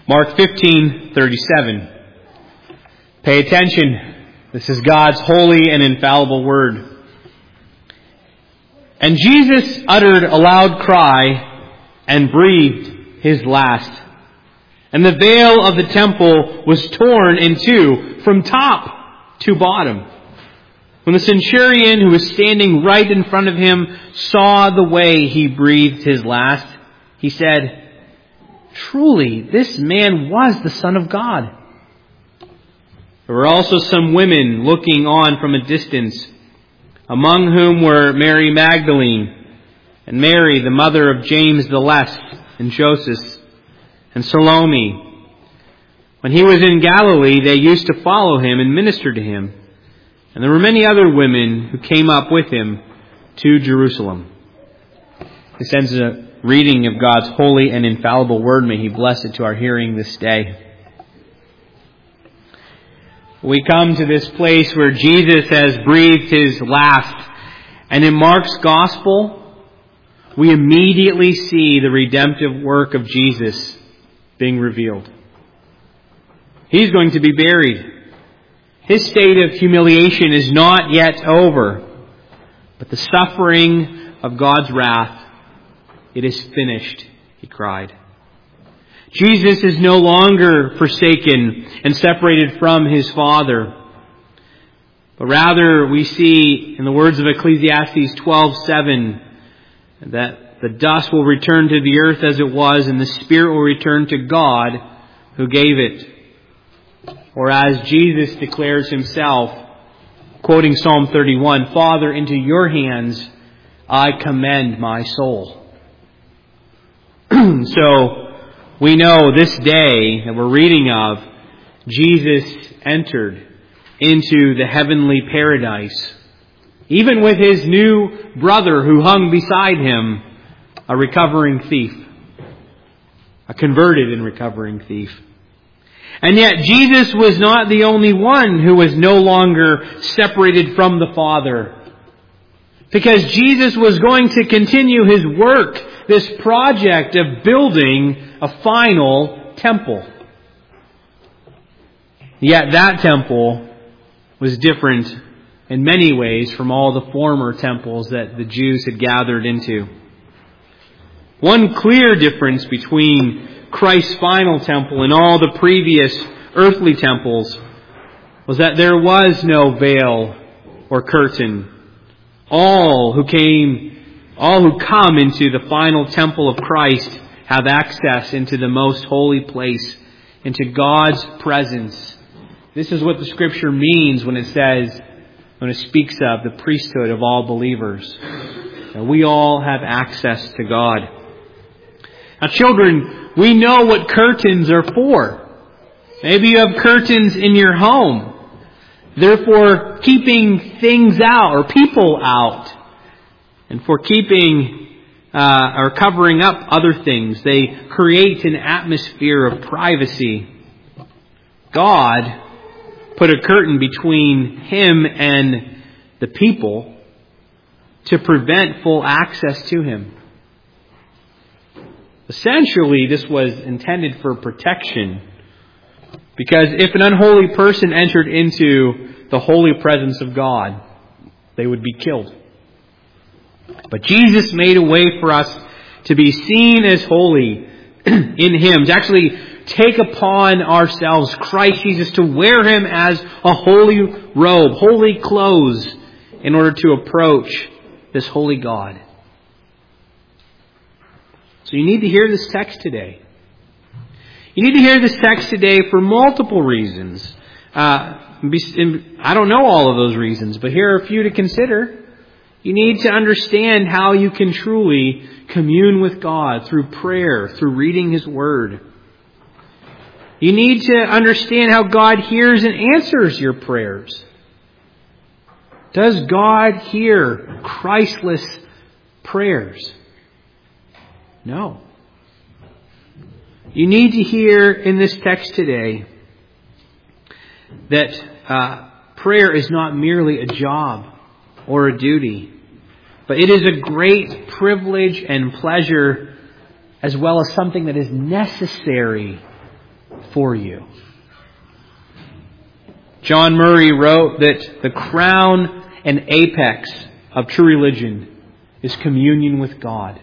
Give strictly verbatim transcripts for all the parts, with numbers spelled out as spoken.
Mark fifteen thirty-seven. Pay attention. This is God's holy and infallible word. And Jesus uttered a loud cry and breathed his last. And the veil of the temple was torn in two from top to bottom. When the centurion who was standing right in front of him saw the way he breathed his last, he said, "Truly, this man was the Son of God." There were also some women looking on from a distance, among whom were Mary Magdalene, and Mary, the mother of James the Less, and Joseph, and Salome. When he was in Galilee, they used to follow him and minister to him. And there were many other women who came up with him to Jerusalem. This ends a reading of God's holy and infallible word. May He bless it to our hearing this day. We come to this place where Jesus has breathed his last. And in Mark's Gospel, we immediately see the redemptive work of Jesus being revealed. He's going to be buried. His state of humiliation is not yet over. But the suffering of God's wrath, it is finished, he cried. Jesus is no longer forsaken and separated from his Father. But rather we see in the words of Ecclesiastes twelve seven that the dust will return to the earth as it was, and the spirit will return to God who gave it. Or as Jesus declares himself, quoting Psalm thirty-one, "Father, into your hands I commend my soul." So we know this day that we're reading of, Jesus entered into the heavenly paradise, even with his new brother who hung beside him, a recovering thief, a converted and recovering thief. And yet Jesus was not the only one who was no longer separated from the Father. Because Jesus was going to continue his work, this project of building a final temple. Yet that temple was different in many ways from all the former temples that the Jews had gathered into. One clear difference between Christ's final temple and all the previous earthly temples was that there was no veil or curtain. All who came, all who come into the final temple of Christ have access into the most holy place, into God's presence. This is what the Scripture means when it says, when it speaks of the priesthood of all believers. And we all have access to God. Now, children, we know what curtains are for. Maybe you have curtains in your home. Therefore, keeping things out or people out. And for keeping uh, or covering up other things. They create an atmosphere of privacy. God put a curtain between him and the people to prevent full access to him. Essentially, this was intended for protection, because if an unholy person entered into the holy presence of God, they would be killed. But Jesus made a way for us to be seen as holy in him, to actually take upon ourselves Christ Jesus, to wear him as a holy robe, holy clothes, in order to approach this holy God. So you need to hear this text today. You need to hear this text today for multiple reasons. Uh, I don't know all of those reasons, but here are a few to consider. You need to understand how you can truly commune with God through prayer, through reading his word. You need to understand how God hears and answers your prayers. Does God hear Christless prayers? No. You need to hear in this text today that uh, prayer is not merely a job or a duty, but it is a great privilege and pleasure, as well as something that is necessary for you. John Murray wrote that the crown and apex of true religion is communion with God.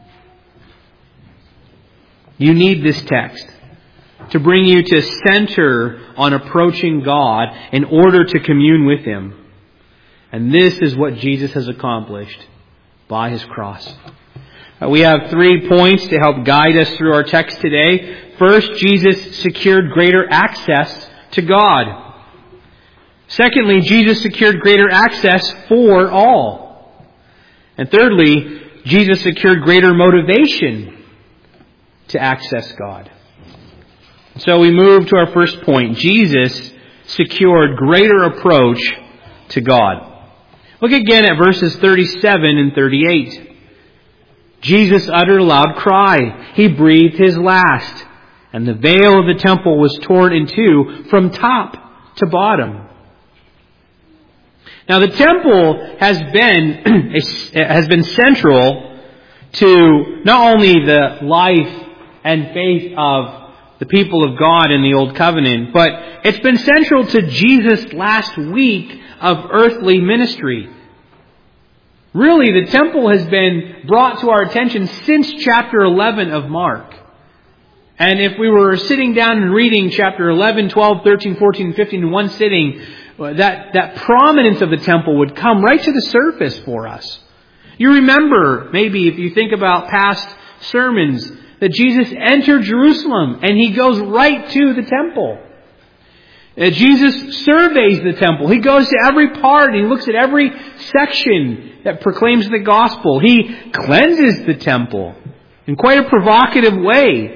You need this text to bring you to center on approaching God in order to commune with Him. And this is what Jesus has accomplished by His cross. Uh, we have three points to help guide us through our text today. First, Jesus secured greater access to God. Secondly, Jesus secured greater access for all. And thirdly, Jesus secured greater motivation to access God. So we move to our first point. Jesus secured greater approach to God. Look again at verses thirty-seven and thirty-eight. Jesus uttered a loud cry. He breathed His last. And the veil of the temple was torn in two from top to bottom. Now the temple has been has been central to not only the life and faith of the people of God in the Old Covenant, but it's been central to Jesus' last week of earthly ministry. Really, the temple has been brought to our attention since chapter eleven of Mark. And if we were sitting down and reading chapter eleven, twelve, thirteen, fourteen, and fifteen in one sitting, that, that prominence of the temple would come right to the surface for us. You remember, maybe if you think about past sermons, that Jesus entered Jerusalem and He goes right to the temple. Uh, Jesus surveys the temple. He goes to every part and He looks at every section that proclaims the gospel. He cleanses the temple in quite a provocative way.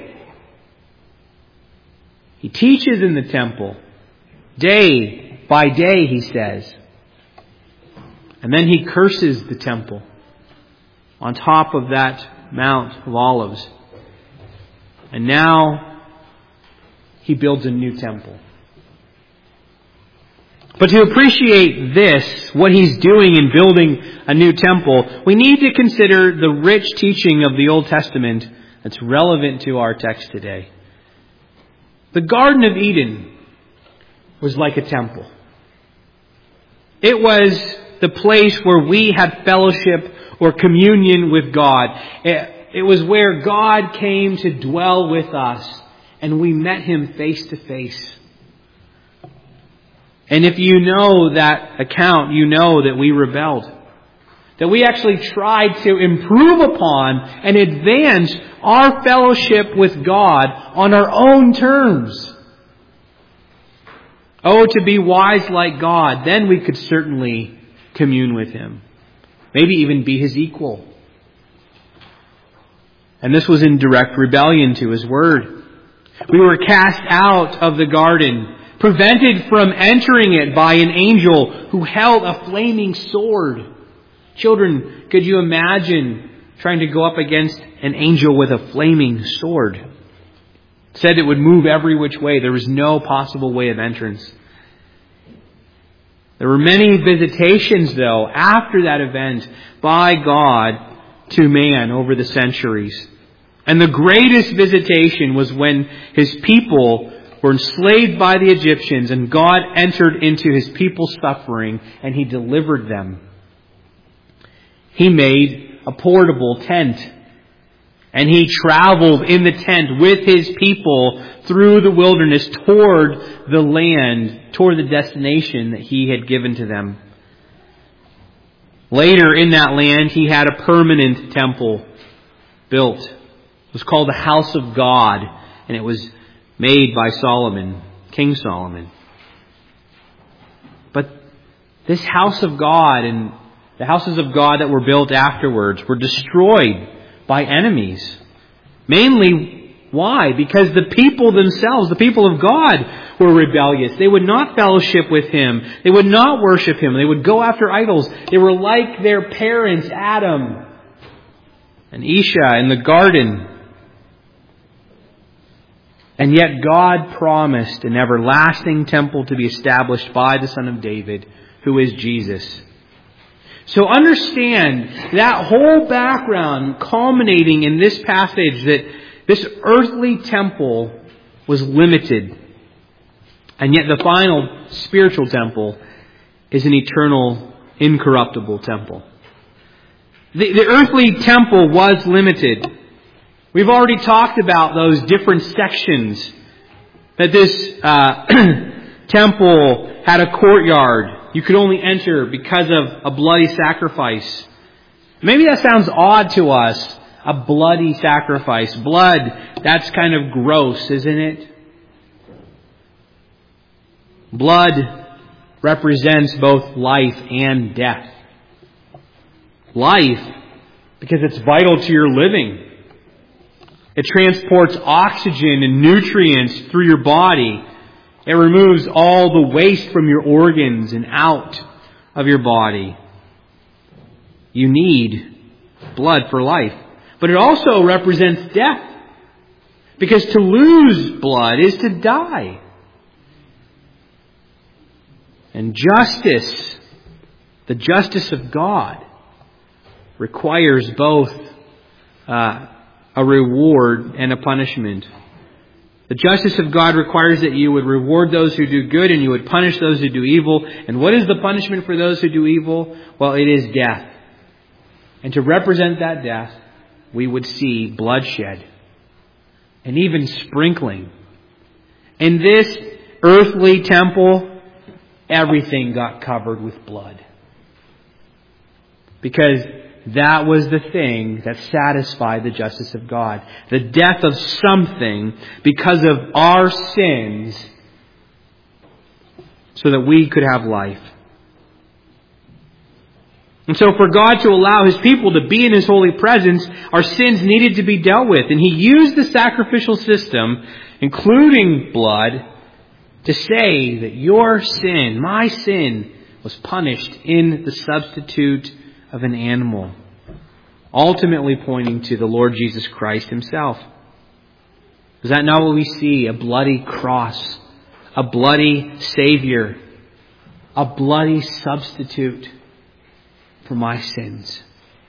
He teaches in the temple day by day, He says. And then He curses the temple on top of that Mount of Olives. And now He builds a new temple. But to appreciate this, what He's doing in building a new temple, we need to consider the rich teaching of the Old Testament that's relevant to our text today. The Garden of Eden was like a temple. It was the place where we had fellowship or communion with God. It, it was where God came to dwell with us, and we met Him face to face. And if you know that account, you know that we rebelled. That we actually tried to improve upon and advance our fellowship with God on our own terms. Oh, to be wise like God, then we could certainly commune with Him. Maybe even be His equal. And this was in direct rebellion to His word. We were cast out of the garden, prevented from entering it by an angel who held a flaming sword. Children, could you imagine trying to go up against an angel with a flaming sword? It said it would move every which way. There was no possible way of entrance. There were many visitations, though, after that event by God to man over the centuries. And the greatest visitation was when His people were enslaved by the Egyptians and God entered into His people's suffering and He delivered them. He made a portable tent and He traveled in the tent with His people through the wilderness toward the land, toward the destination that He had given to them. Later in that land, He had a permanent temple built. It was called the House of God, and it was made by Solomon, King Solomon. But this house of God and the houses of God that were built afterwards were destroyed by enemies. Mainly, why? Because the people themselves, the people of God, were rebellious. They would not fellowship with Him. They would not worship Him. They would go after idols. They were like their parents, Adam and Isha in the garden. And yet God promised an everlasting temple to be established by the Son of David, who is Jesus. So understand that whole background culminating in this passage, that this earthly temple was limited. And yet the final spiritual temple is an eternal, incorruptible temple. The, the earthly temple was limited. We've already talked about those different sections. That this uh, temple had a courtyard. You could only enter because of a bloody sacrifice. Maybe that sounds odd to us. A bloody sacrifice. Blood, that's kind of gross, isn't it? Blood represents both life and death. Life, because it's vital to your living. It transports oxygen and nutrients through your body. It removes all the waste from your organs and out of your body. You need blood for life. But it also represents death. Because to lose blood is to die. And justice, the justice of God, requires both uh, a reward and a punishment. The justice of God requires that you would reward those who do good and you would punish those who do evil. And what is the punishment for those who do evil? Well, it is death. And to represent that death, we would see bloodshed and even sprinkling. In this earthly temple, everything got covered with blood. Because that was the thing that satisfied the justice of God. The death of something because of our sins so that we could have life. And so for God to allow His people to be in His holy presence, our sins needed to be dealt with. And He used the sacrificial system, including blood, to say that your sin, my sin, was punished in the substitute of an animal, ultimately pointing to the Lord Jesus Christ Himself. Is that not what we see? A bloody cross, a bloody Savior, a bloody substitute for my sins.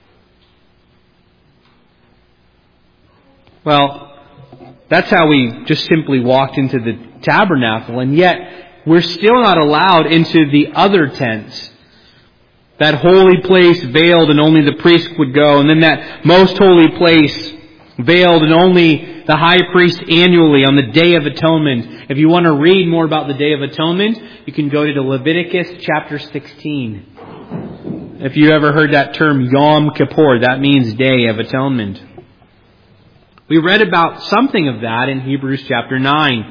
Well, that's how we just simply walked into the tabernacle, and yet we're still not allowed into the other tents. That holy place veiled and only the priest would go. And then that most holy place veiled and only the high priest annually on the Day of Atonement. If you want to read more about the Day of Atonement, you can go to Leviticus chapter sixteen. If you ever heard that term Yom Kippur, that means Day of Atonement. We read about something of that in Hebrews chapter nine.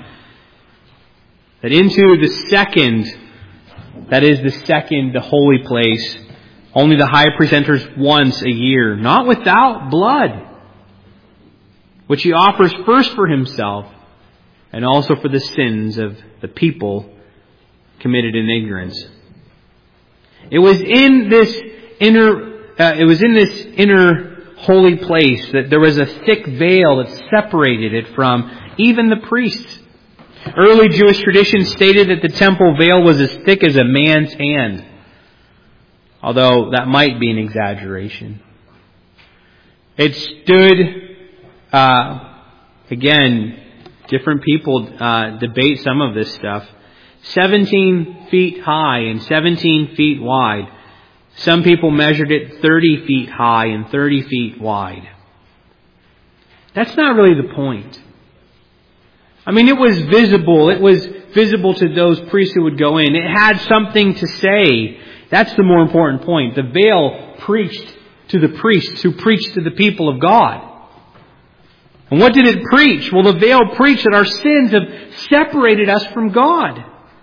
That into the second That is the second, the holy place. Only the high priest enters once a year, not without blood, which he offers first for himself and also for the sins of the people committed in ignorance. It was in this inner, uh, it was in this inner holy place that there was a thick veil that separated it from even the priests. Early Jewish tradition stated that the temple veil was as thick as a man's hand. Although that might be an exaggeration. It stood, uh, again, different people uh, debate some of this stuff. seventeen feet high and seventeen feet wide. Some people measured it thirty feet high and thirty feet wide. That's not really the point. I mean, it was visible. It was visible to those priests who would go in. It had something to say. That's the more important point. The veil preached to the priests who preached to the people of God. And what did it preach? Well, the veil preached that our sins have separated us from God.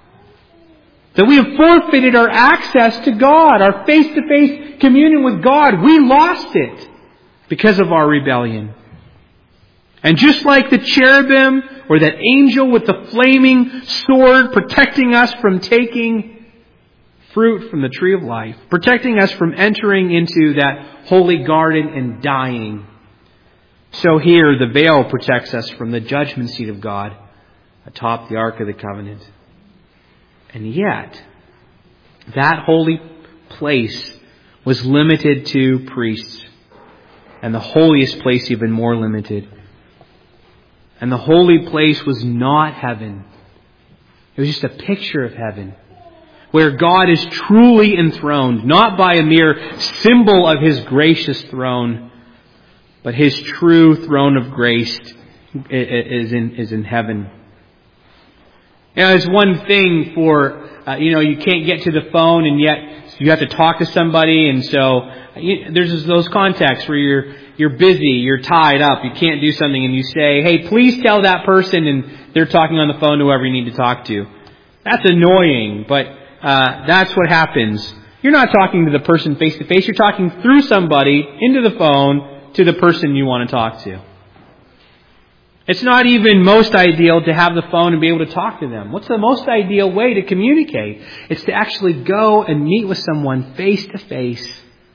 That we have forfeited our access to God, our face-to-face communion with God. We lost it because of our rebellion. And just like the cherubim or that angel with the flaming sword protecting us from taking fruit from the tree of life, protecting us from entering into that holy garden and dying, so here the veil protects us from the judgment seat of God atop the Ark of the Covenant. And yet, that holy place was limited to priests, and the holiest place even more limited. And the holy place was not heaven. It was just a picture of heaven, where God is truly enthroned, not by a mere symbol of His gracious throne, but His true throne of grace is in, is in heaven. You know, it's one thing for, uh, you know, you can't get to the phone and yet you have to talk to somebody, and so you, there's those contexts where you're you're busy, you're tied up, you can't do something, and you say, hey, please tell that person, and they're talking on the phone to whoever you need to talk to. That's annoying, but uh, that's what happens. You're not talking to the person face to face, you're talking through somebody into the phone to the person you want to talk to. It's not even most ideal to have the phone and be able to talk to them. What's the most ideal way to communicate? It's to actually go and meet with someone face to face.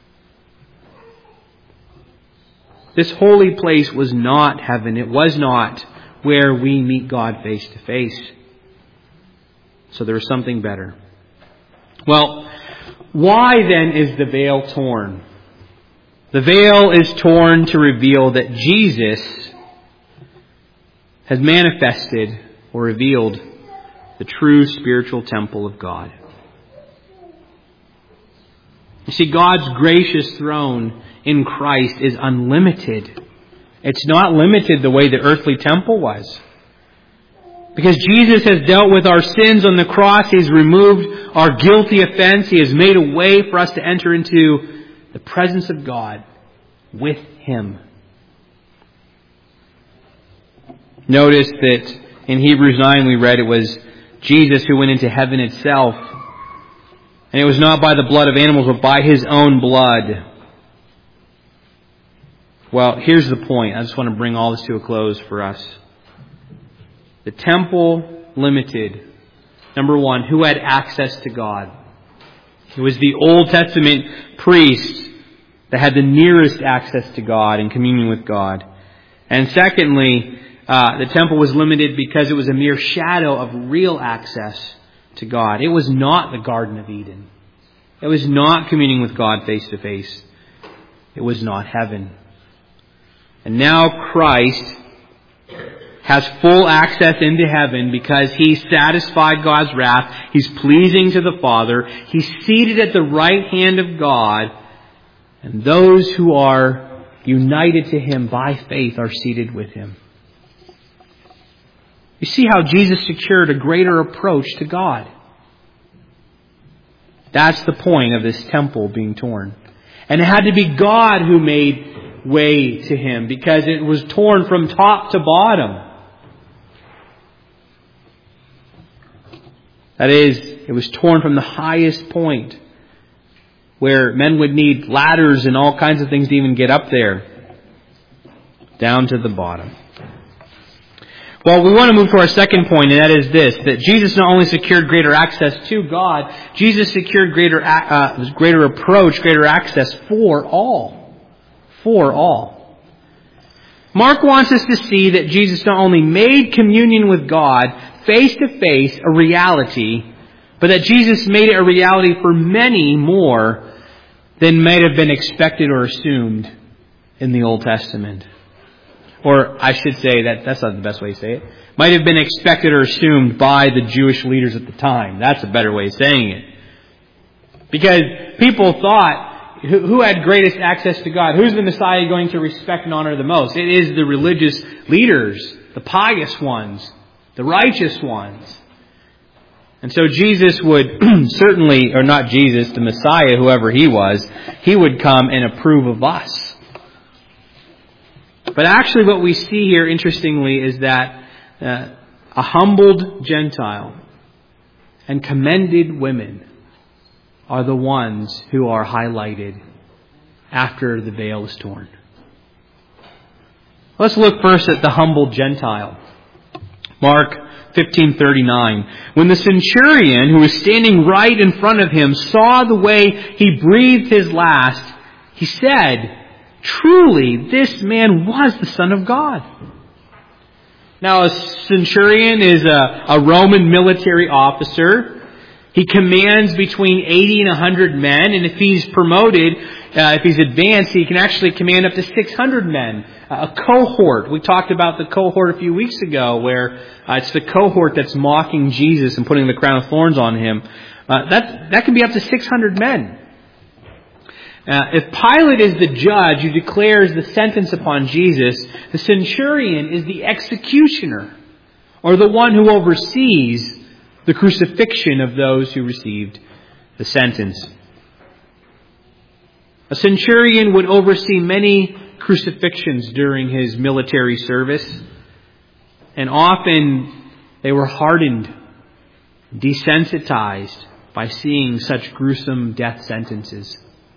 This holy place was not heaven. It was not where we meet God face to face. So there was something better. Well, why then is the veil torn? The veil is torn to reveal that Jesus has manifested or revealed the true spiritual temple of God. You see, God's gracious throne in Christ is unlimited. It's not limited the way the earthly temple was. Because Jesus has dealt with our sins on the cross, He's removed our guilty offense, He has made a way for us to enter into the presence of God with Him. Notice that in Hebrews nine we read it was Jesus who went into heaven itself. And it was not by the blood of animals, but by His own blood. Well, here's the point. I just want to bring all this to a close for us. The temple limited, number one, who had access to God. It was the Old Testament priests that had the nearest access to God and communion with God. And secondly, uh, the temple was limited because it was a mere shadow of real access to God. It was not the Garden of Eden. It was not communing with God face to face. It was not heaven. And now Christ has full access into heaven because He satisfied God's wrath. He's pleasing to the Father. He's seated at the right hand of God. And those who are united to Him by faith are seated with Him. You see how Jesus secured a greater approach to God. That's the point of this temple being torn. And it had to be God who made way to Him because it was torn from top to bottom. That is, it was torn from the highest point where men would need ladders and all kinds of things to even get up there, down to the bottom. Well, we want to move to our second point, and that is this, that Jesus not only secured greater access to God, Jesus secured greater uh, greater approach, greater access for all. For all. Mark wants us to see that Jesus not only made communion with God face to face a reality, but that Jesus made it a reality for many more than might have been expected or assumed in the Old Testament. Or I should say that that's not the best way to say it. Might have been expected or assumed by the Jewish leaders at the time. That's a better way of saying it. Because people thought, who, who had greatest access to God? Who's the Messiah going to respect and honor the most? It is the religious leaders, the pious ones, the righteous ones. And so Jesus would certainly, or not Jesus, the Messiah, whoever He was, He would come and approve of us. But actually what we see here, interestingly, is that uh, a humbled Gentile and commended women are the ones who are highlighted after the veil is torn. Let's look first at the humbled Gentile. Mark fifteen thirty-nine. When the centurion who was standing right in front of him saw the way he breathed his last, he said, "Truly, this man was the Son of God." Now, a centurion is a, a Roman military officer. He commands between eighty and one hundred men, and if he's promoted, uh, if he's advanced, he can actually command up to six hundred men. Uh, a cohort. We talked about the cohort a few weeks ago, where uh, it's the cohort that's mocking Jesus and putting the crown of thorns on him. Uh, that that can be up to six hundred men. Uh, if Pilate is the judge who declares the sentence upon Jesus, the centurion is the executioner, or the one who oversees the crucifixion of those who received the sentence. A centurion would oversee many crucifixions during his military service, and often they were hardened, desensitized by seeing such gruesome death sentences.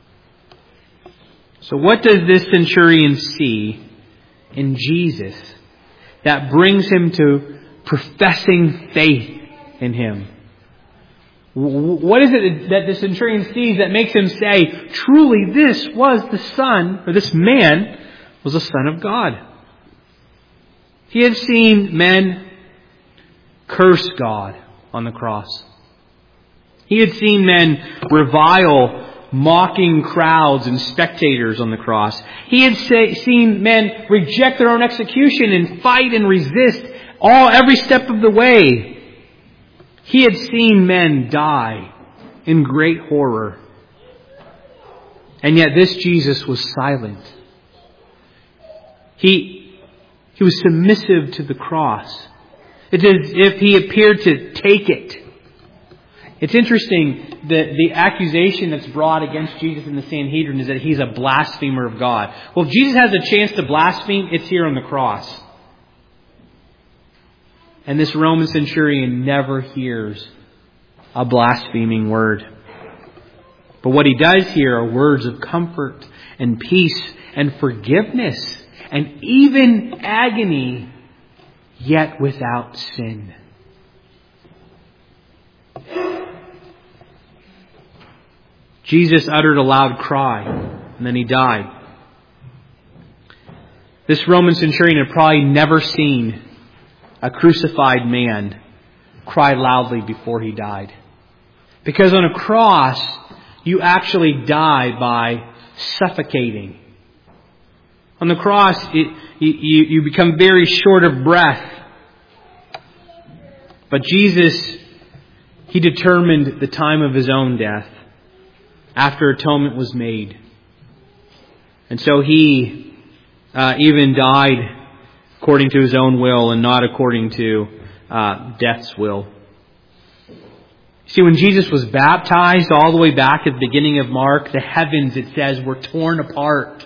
So what does this centurion see in Jesus that brings him to professing faith in him? What is it that the centurion sees that makes him say, truly this was the Son, or this man was the Son of God? He had seen men curse God on the cross. He had seen men revile mocking crowds and spectators on the cross. He had say, seen men reject their own execution and fight and resist all every step of the way. He had seen men die in great horror. And yet this Jesus was silent. He, he was submissive to the cross. It's as if he appeared to take it. It's interesting that the accusation that's brought against Jesus in the Sanhedrin is that he's a blasphemer of God. Well, if Jesus has a chance to blaspheme, it's here on the cross. And this Roman centurion never hears a blaspheming word. But what he does hear are words of comfort and peace and forgiveness and even agony, yet without sin. Jesus uttered a loud cry, and then he died. This Roman centurion had probably never seen a crucified man cry loudly before he died. Because on a cross, you actually die by suffocating. On the cross, it, you, you become very short of breath. But Jesus, He determined the time of His own death after atonement was made. And so He uh, even died according to His own will and not according to uh, death's will. See, when Jesus was baptized all the way back at the beginning of Mark, the heavens, it says, were torn apart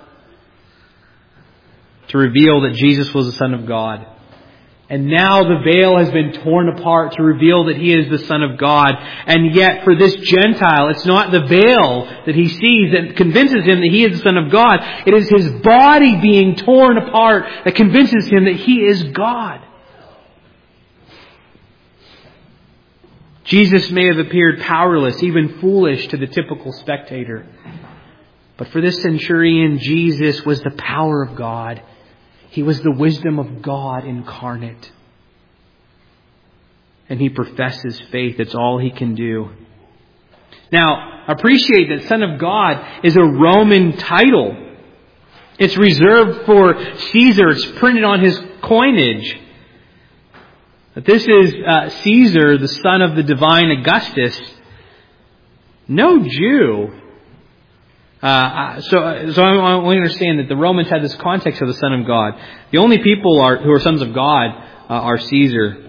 to reveal that Jesus was the Son of God. And now the veil has been torn apart to reveal that He is the Son of God. And yet for this Gentile, it's not the veil that he sees that convinces him that he is the Son of God. It is his body being torn apart that convinces him that He is God. Jesus may have appeared powerless, even foolish to the typical spectator. But for this centurion, Jesus was the power of God. He was the wisdom of God incarnate. And he professes faith. It's all he can do. Now, appreciate that Son of God is a Roman title. It's reserved for Caesar. It's printed on his coinage. But this is uh, Caesar, the son of the divine Augustus. No Jew. Uh, so, so I want to understand that the Romans had this context of the Son of God. The only people are, who are sons of God uh, are Caesar.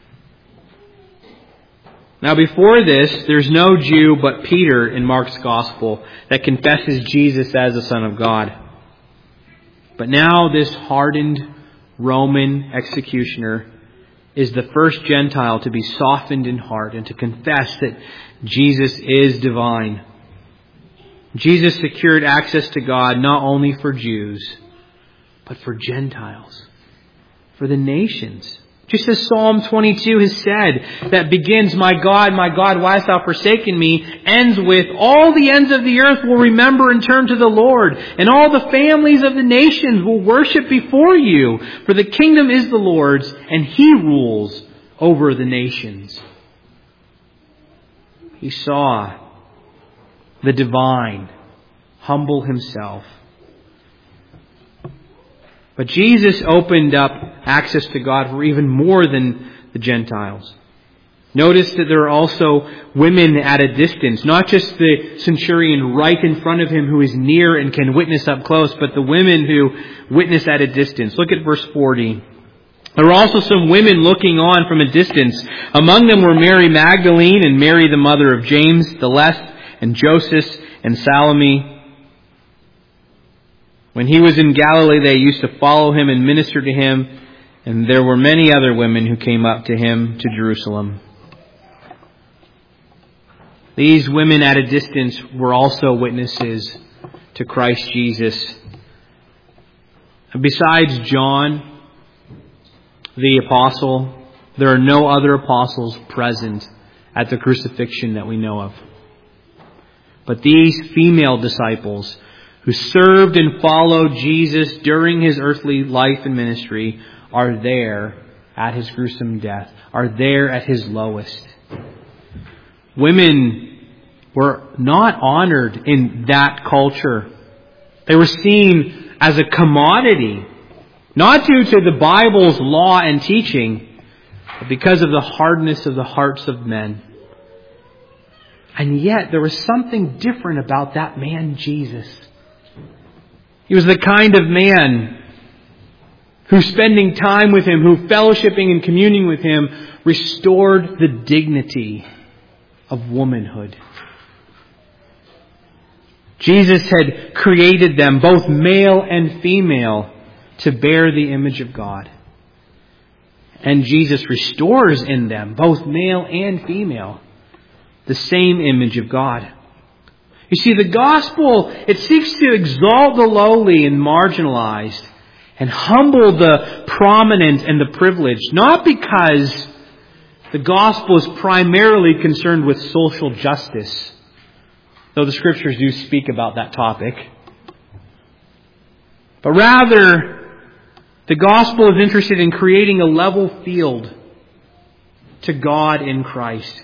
Now before this, there's no Jew but Peter in Mark's Gospel that confesses Jesus as the Son of God. But now this hardened Roman executioner is the first Gentile to be softened in heart and to confess that Jesus is divine. Jesus secured access to God not only for Jews, but for Gentiles, for the nations. Just as Psalm twenty-two has said, that begins, "My God, my God, why hast thou forsaken me?" ends with, "All the ends of the earth will remember and turn to the Lord, and all the families of the nations will worship before you. For the kingdom is the Lord's, and He rules over the nations." He saw the divine, humble himself. But Jesus opened up access to God for even more than the Gentiles. Notice that there are also women at a distance, not just the centurion right in front of him who is near and can witness up close, but the women who witness at a distance. Look at verse forty. There were also some women looking on from a distance. Among them were Mary Magdalene and Mary the mother of James the Less and Joseph and Salome. When he was in Galilee, they used to follow him and minister to him, and there were many other women who came up to him to Jerusalem. These women at a distance were also witnesses to Christ Jesus. Besides John, the apostle, there are no other apostles present at the crucifixion that we know of. But these female disciples who served and followed Jesus during his earthly life and ministry are there at his gruesome death, are there at his lowest. Women were not honored in that culture. They were seen as a commodity, not due to the Bible's law and teaching, but because of the hardness of the hearts of men. And yet there was something different about that man, Jesus. He was the kind of man who, spending time with him, who fellowshipping and communing with him, restored the dignity of womanhood. Jesus had created them, both male and female, to bear the image of God. And Jesus restores in them, both male and female, the same image of God. You see, the gospel, it seeks to exalt the lowly and marginalized and humble the prominent and the privileged, not because the gospel is primarily concerned with social justice, though the scriptures do speak about that topic, but rather the gospel is interested in creating a level field to God in Christ.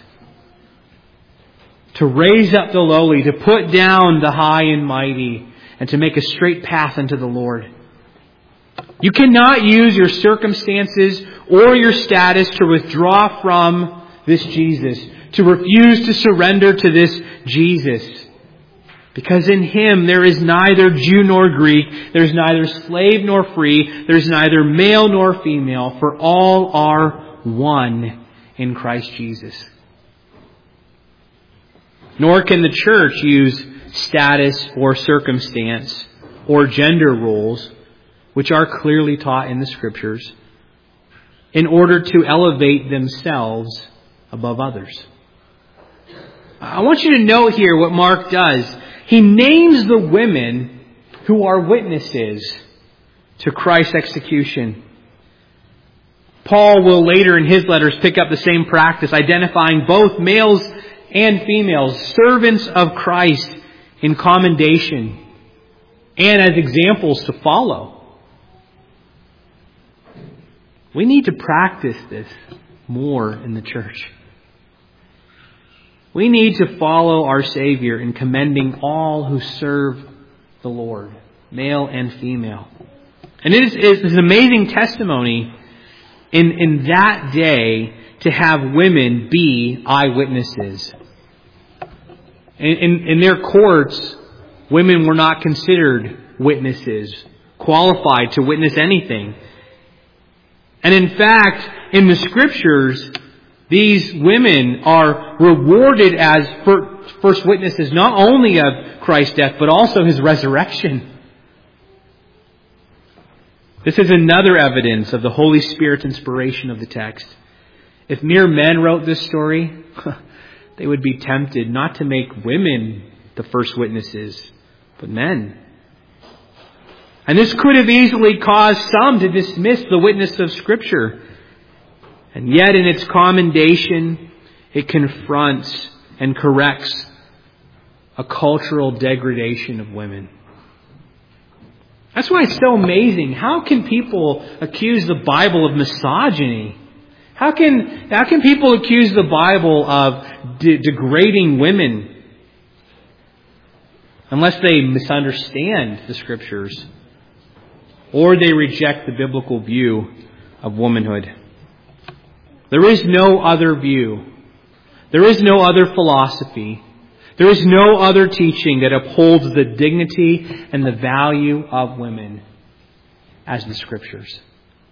To raise up the lowly, to put down the high and mighty, and to make a straight path unto the Lord. You cannot use your circumstances or your status to withdraw from this Jesus, to refuse to surrender to this Jesus. Because in Him there is neither Jew nor Greek, there is neither slave nor free, there is neither male nor female, for all are one in Christ Jesus. Nor can the church use status or circumstance or gender roles, which are clearly taught in the Scriptures, in order to elevate themselves above others. I want you to note here what Mark does. He names the women who are witnesses to Christ's execution. Paul will later in his letters pick up the same practice, identifying both males and females, servants of Christ in commendation and as examples to follow. We need to practice this more in the church. We need to follow our Savior in commending all who serve the Lord, male and female. And it is, it is an amazing testimony in, in that day to have women be eyewitnesses. In, in, in their courts, women were not considered witnesses, qualified to witness anything. And in fact, in the Scriptures, these women are rewarded as first witnesses not only of Christ's death, but also His resurrection. This is another evidence of the Holy Spirit's inspiration of the text. If mere men wrote this story, they would be tempted not to make women the first witnesses, but men. And this could have easily caused some to dismiss the witness of Scripture. And yet in its commendation, it confronts and corrects a cultural degradation of women. That's why it's so amazing. How can people accuse the Bible of misogyny? How can, how can people accuse the Bible of de- degrading women? unless they misunderstand the Scriptures or they reject the biblical view of womanhood. There is no other view. There is no other philosophy. There is no other teaching that upholds the dignity and the value of women as the Scriptures.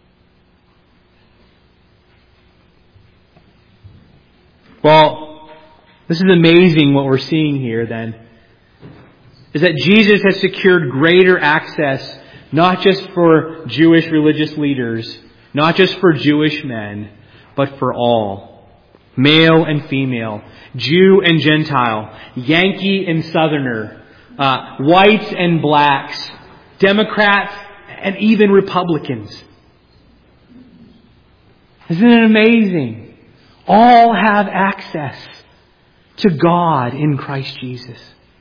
Well, this is amazing what we're seeing here then, is that Jesus has secured greater access not just for Jewish religious leaders, not just for Jewish men, but for all. Male and female, Jew and Gentile, Yankee and Southerner, uh, whites and blacks, Democrats and even Republicans. Isn't it amazing? All have access to God in Christ Jesus.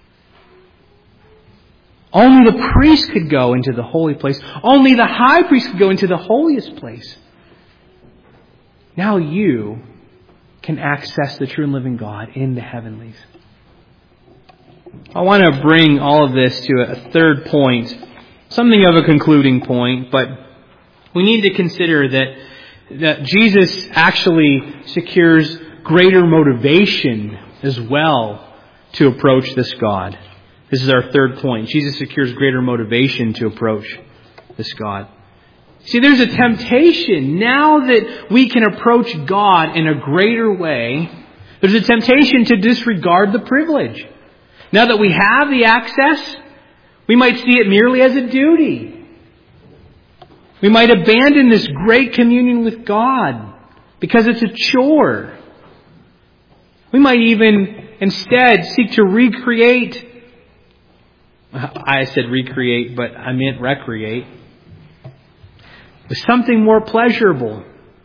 Only the priest could go into the holy place. Only the high priest could go into the holiest place. Now you can access the true and living God in the heavenlies. I want to bring all of this to a third point, something of a concluding point, but we need to consider that, that Jesus actually secures greater motivation as well to approach this God. This is our third point. Jesus secures greater motivation to approach this God. See, there's a temptation now that we can approach God in a greater way. There's a temptation to disregard the privilege. Now that we have the access, we might see it merely as a duty. We might abandon this great communion with God because it's a chore. We might even instead seek to recreate. I said recreate, but I meant recreate. With something more pleasurable.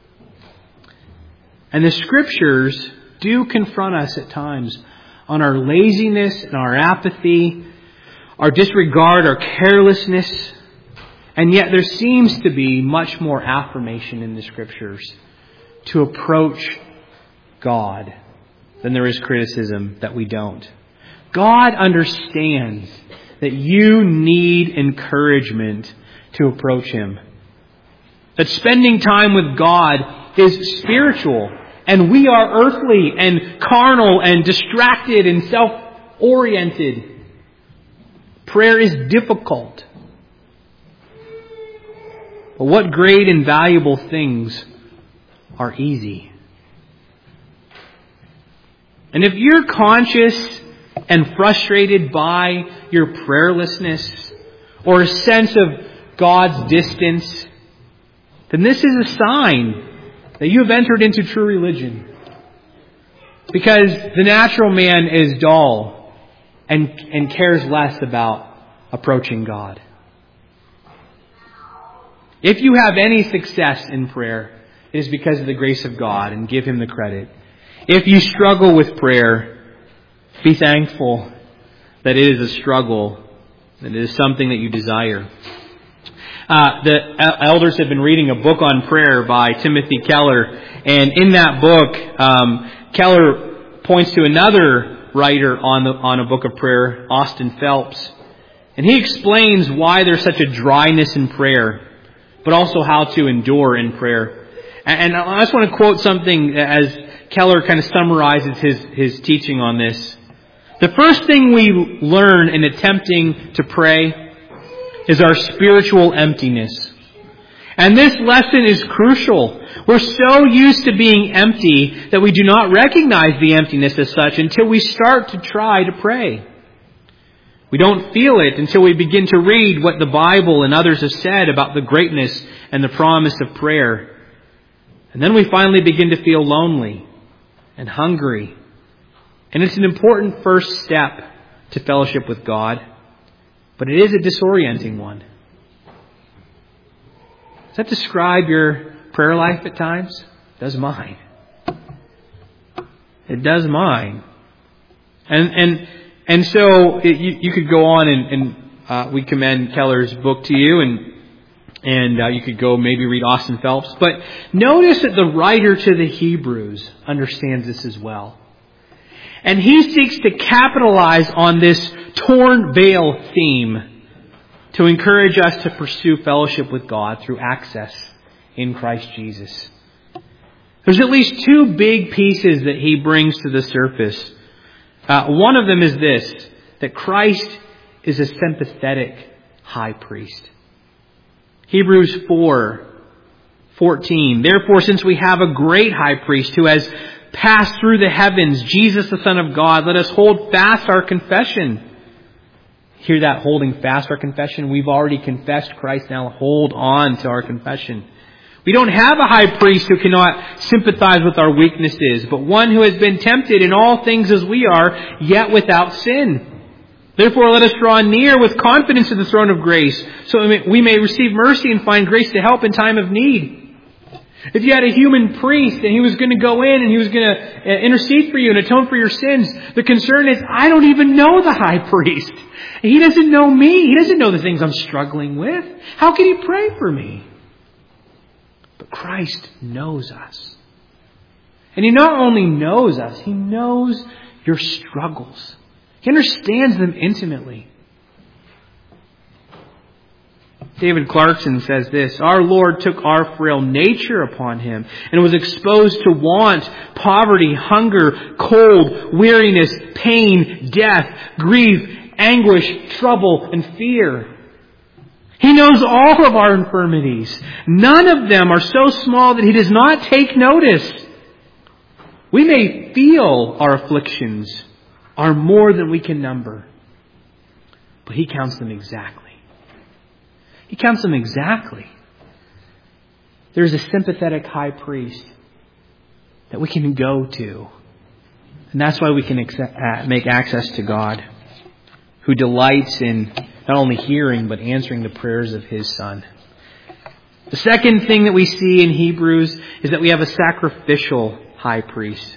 And the Scriptures do confront us at times on our laziness and our apathy, our disregard, our carelessness. And yet there seems to be much more affirmation in the Scriptures to approach God than there is criticism that we don't. God understands that you need encouragement to approach Him. That spending time with God is spiritual, and we are earthly and carnal and distracted and self-oriented. Prayer is difficult. But what great and valuable things are easy? And if you're conscious and frustrated by your prayerlessness or a sense of God's distance, then this is a sign that you have entered into true religion. Because the natural man is dull and, and cares less about approaching God. If you have any success in prayer, it is because of the grace of God, and give Him the credit. If you struggle with prayer, be thankful that it is a struggle, that it is something that you desire. Uh, the elders have been reading a book on prayer by Timothy Keller, and in that book, um, Keller points to another writer on the on a book of prayer, Austin Phelps, and he explains why there's such a dryness in prayer, but also how to endure in prayer. And, and I just want to quote something as Keller kind of summarizes his his teaching on this. The first thing we learn in attempting to pray is our spiritual emptiness. And this lesson is crucial. We're so used to being empty that we do not recognize the emptiness as such until we start to try to pray. We don't feel it until we begin to read what the Bible and others have said about the greatness and the promise of prayer. And then we finally begin to feel lonely and hungry. And it's an important first step to fellowship with God. But it is a disorienting one. Does that describe your prayer life at times? It does mine. It does mine. And and and so it, you, you could go on and, and uh, we commend Keller's book to you, and and uh, you could go maybe read Austin Phelps. But notice that the writer to the Hebrews understands this as well. And he seeks to capitalize on this torn veil theme to encourage us to pursue fellowship with God through access in Christ Jesus. There's at least two big pieces that he brings to the surface. Uh, one of them is this, that Christ is a sympathetic high priest. Hebrews four fourteen. Therefore, since we have a great high priest who has passed through the heavens, Jesus the Son of God, let us hold fast our confession. Hear that, holding fast our confession? We've already confessed Christ, now hold on to our confession. We don't have a high priest who cannot sympathize with our weaknesses, but one who has been tempted in all things as we are, yet without sin. Therefore, let us draw near with confidence to the throne of grace, so we may receive mercy and find grace to help in time of need. If you had a human priest and he was going to go in and he was going to intercede for you and atone for your sins, the concern is, I don't even know the high priest. He doesn't know me. He doesn't know the things I'm struggling with. How can he pray for me? But Christ knows us. And he not only knows us, he knows your struggles. He understands them intimately. David Clarkson says this, our Lord took our frail nature upon him and was exposed to want, poverty, hunger, cold, weariness, pain, death, grief, anguish, trouble, and fear. He knows all of our infirmities. None of them are so small that he does not take notice. We may feel our afflictions are more than we can number, but he counts them exactly. He counts them exactly. There's a sympathetic high priest that we can go to. And that's why we can accept, uh, make access to God, who delights in not only hearing, but answering the prayers of his Son. The second thing that we see in Hebrews is that we have a sacrificial high priest.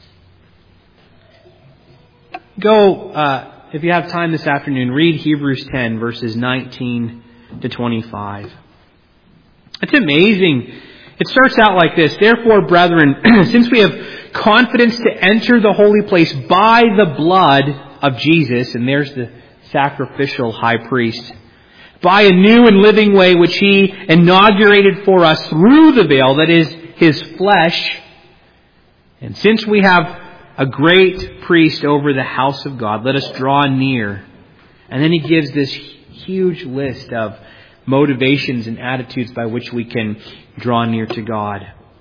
Go, uh, if you have time this afternoon, read Hebrews ten, verses nineteen to twenty-five. It's amazing. It starts out like this. Therefore, brethren, since we have confidence to enter the holy place by the blood of Jesus, and there's the sacrificial high priest, by a new and living way which he inaugurated for us through the veil, that is, his flesh. And since we have a great priest over the house of God, let us draw near. And then he gives this huge list of motivations and attitudes by which we can draw near to God.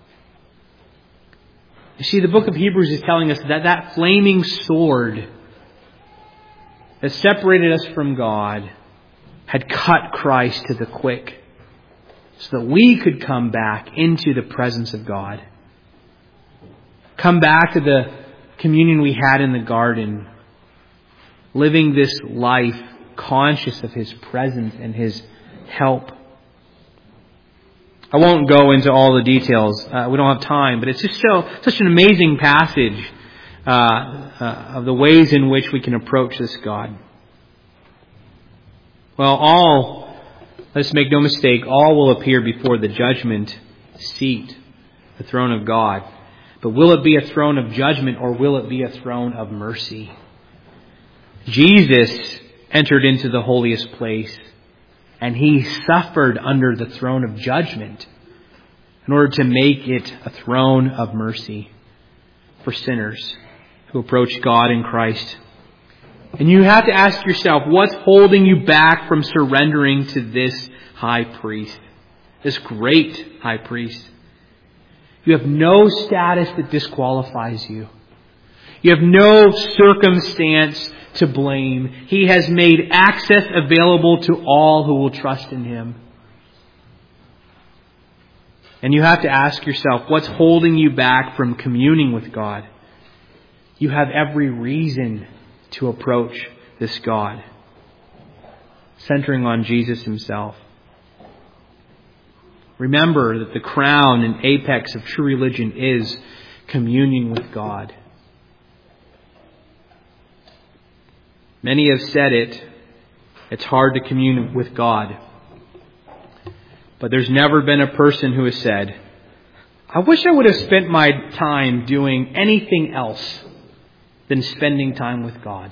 You see, the book of Hebrews is telling us that that flaming sword that separated us from God had cut Christ to the quick so that we could come back into the presence of God. Come back to the communion we had in the garden, living this life conscious of his presence and his help. I won't go into all the details. Uh, we don't have time, but it's just so such an amazing passage uh, uh, of the ways in which we can approach this God. Well, all, let's make no mistake, all will appear before the judgment seat, the throne of God. But will it be a throne of judgment or will it be a throne of mercy? Jesus entered into the holiest place and he suffered under the throne of judgment in order to make it a throne of mercy for sinners who approach God in Christ. And you have to ask yourself, what's holding you back from surrendering to this high priest, this great high priest? You have no status that disqualifies you. You have no circumstance to blame. He has made access available to all who will trust in him. And you have to ask yourself, what's holding you back from communing with God? You have every reason to approach this God, centering on Jesus himself. Remember that the crown and apex of true religion is communion with God. Many have said it, it's hard to commune with God. But there's never been a person who has said, I wish I would have spent my time doing anything else than spending time with God.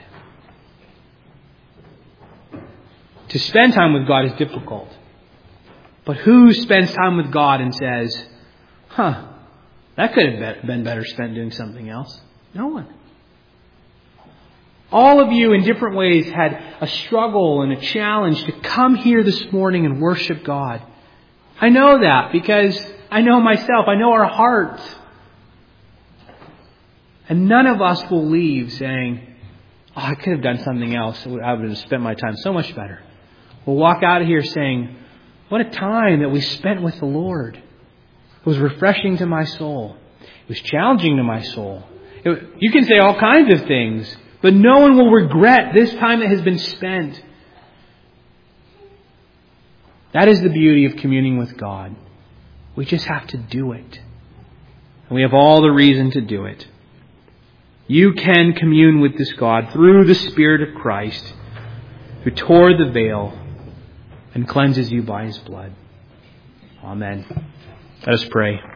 To spend time with God is difficult. But who spends time with God and says, huh, that could have been better spent doing something else? No one. All of you in different ways had a struggle and a challenge to come here this morning and worship God. I know that because I know myself. I know our hearts. And none of us will leave saying, oh, I could have done something else. I would have spent my time so much better. We'll walk out of here saying, what a time that we spent with the Lord. It was refreshing to my soul. It was challenging to my soul. It, you can say all kinds of things, but no one will regret this time that has been spent. That is the beauty of communing with God. We just have to do it. And we have all the reason to do it. You can commune with this God through the Spirit of Christ, who tore the veil and cleanses you by His blood. Amen. Let us pray.